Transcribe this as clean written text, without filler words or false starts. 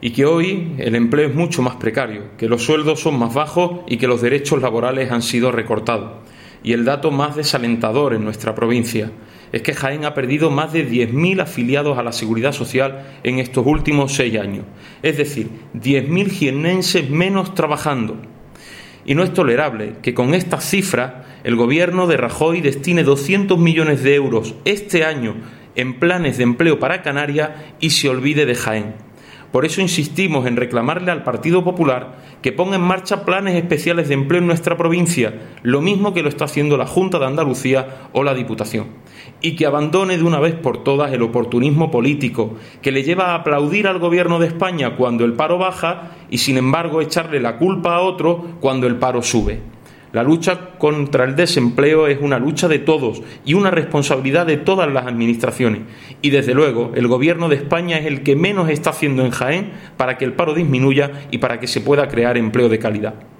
y que hoy el empleo es mucho más precario, que los sueldos son más bajos y que los derechos laborales han sido recortados. Y el dato más desalentador en nuestra provincia es que Jaén ha perdido más de 10.000 afiliados a la Seguridad Social en estos últimos 6 años. Es decir, 10.000 jiennenses menos trabajando. Y no es tolerable que con estas cifras el Gobierno de Rajoy destine 200 millones de euros este año en planes de empleo para Canarias y se olvide de Jaén. Por eso insistimos en reclamarle al Partido Popular que ponga en marcha planes especiales de empleo en nuestra provincia, lo mismo que lo está haciendo la Junta de Andalucía o la Diputación, y que abandone de una vez por todas el oportunismo político que le lleva a aplaudir al Gobierno de España cuando el paro baja y, sin embargo, echarle la culpa a otro cuando el paro sube. La lucha contra el desempleo es una lucha de todos y una responsabilidad de todas las administraciones. Y, desde luego, el Gobierno de España es el que menos está haciendo en Jaén para que el paro disminuya y para que se pueda crear empleo de calidad.